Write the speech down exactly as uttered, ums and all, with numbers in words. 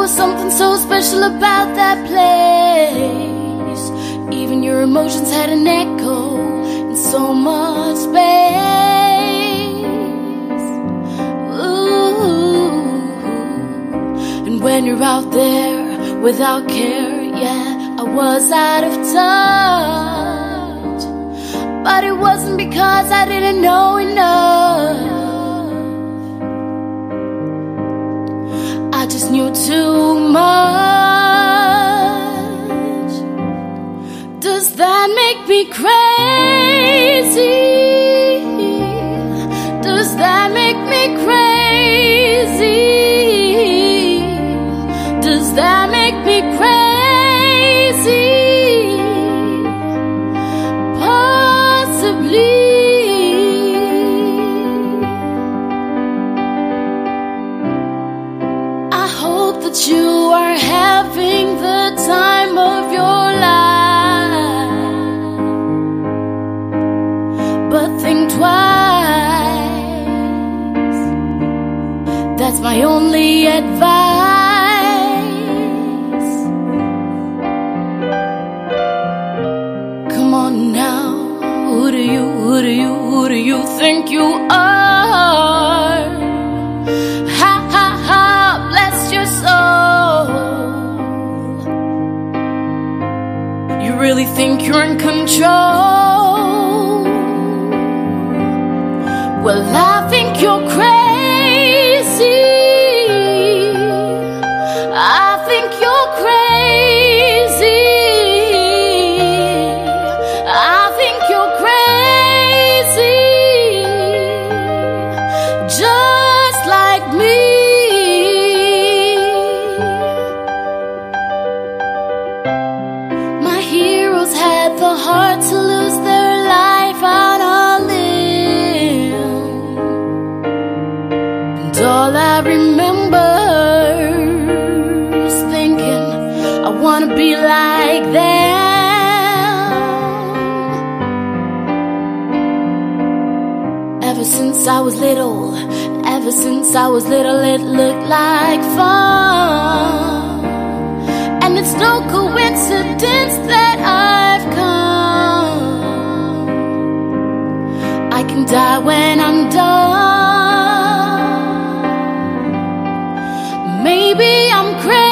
was something so special about that place. Even your emotions had an echo in so much space. Ooh. And when you're out there without care, yeah, I was out of touch. But it wasn't because I didn't know enough. I just knew too much. Does that make me crazy? Does that make me crazy? Does that make me crazy? Possibly. I hope that you are having the time of your life, but think twice. That's my only advice. Come on now, who do you, who do you, who do you think you are? Ha ha ha, bless your soul. You really think you're in control? Well, I think you're crazy. I think you're crazy. I think you're crazy. Just like me. My heroes had the heart to lose their life on a limb. And all I remember is thinking, I wanna be like them. Ever since I was little, ever since I was little, it looked like fun. And it's no coincidence that I've come. I can die when I'm done. Maybe I'm crazy.